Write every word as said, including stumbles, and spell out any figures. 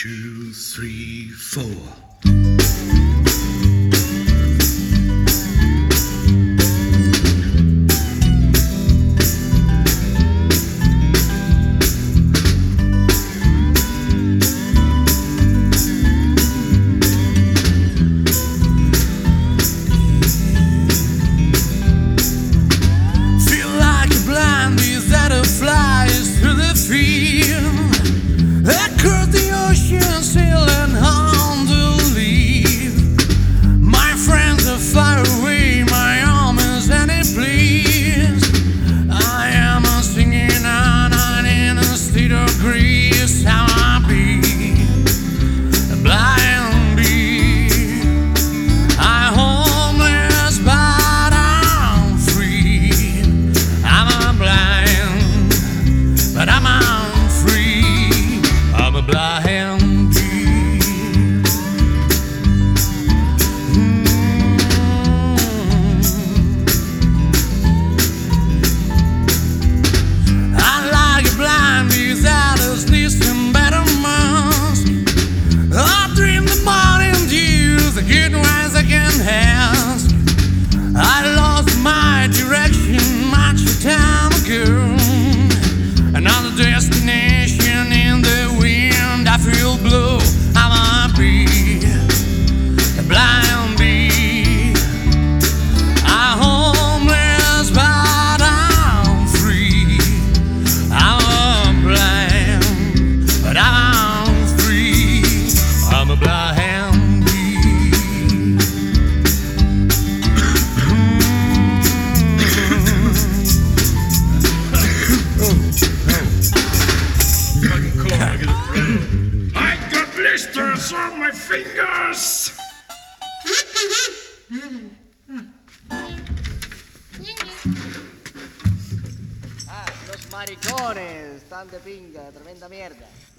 two, three, four. Flies through the field, across the ocean, sailing on to leave. My friends are far away, my arm is any place. I am a singing on, on in a state of grace. How I be blind bee, I homeless, but I'm free. I'm a blind, but I'm, I'm free. I'm a blind bee. Mm. I like a blind bee that is listening better mask. I dream the morning dew, the good ones I can ask. I lost my direction much time ago. Another destination in the wind I feel blow. I'm a bee, a blind bee. I'm homeless, but I'm free. I'm a blind, but I'm free. I'm a blind bee. I got blisters on my fingers. Ah, los maricones, están de pinga, tremenda mierda.